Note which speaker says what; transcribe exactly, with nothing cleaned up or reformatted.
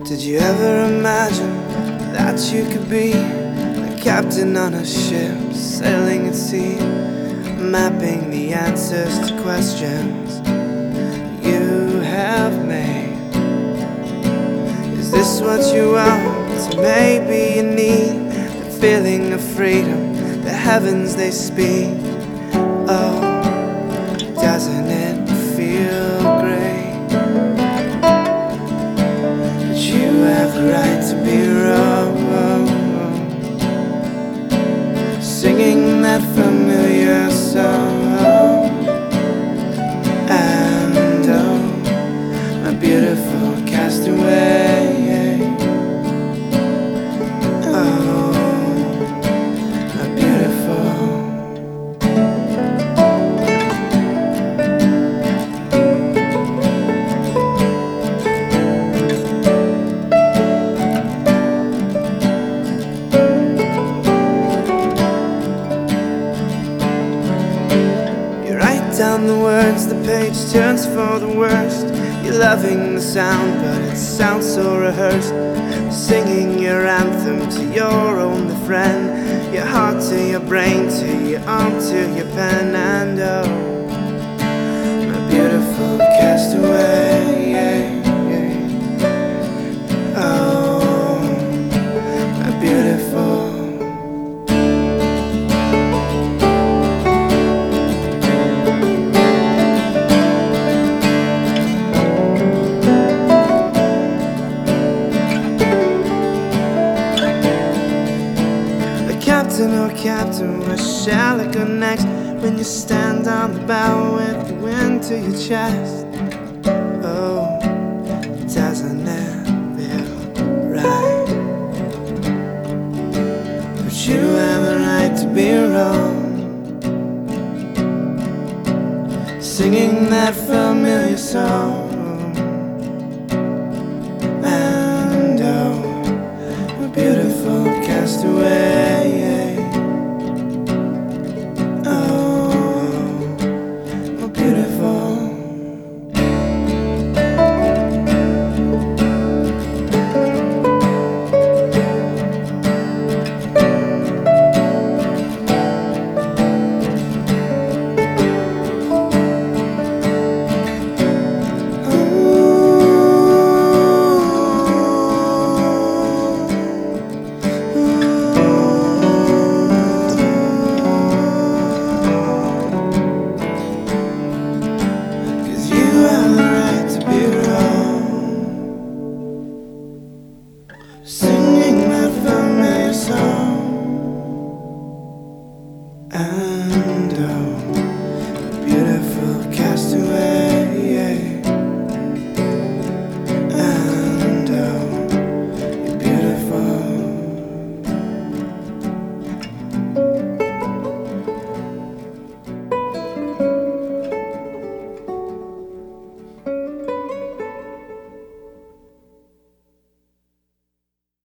Speaker 1: Did you ever imagine that you could be a captain on a ship, sailing at sea, mapping the answers to questions you have made? Is this what you want? Maybe you need the feeling of freedom, the heavens they speak. Oh, doesn't it feel great? But you have the right to be wrong, singing that familiar song. And oh, my beautiful castaway, oh, my beautiful. Down the words, the page turns for the worst. You're loving the sound, but it sounds so rehearsed. Singing your anthem to your only friend, your heart to your brain, to your arm, to your pen. And oh, my beautiful castaway, oh, my beautiful. Captain, oh captain, where shall I go next? When you stand on the bow with the wind to your chest. Oh, doesn't it feel right? But you have the right to be wrong, singing that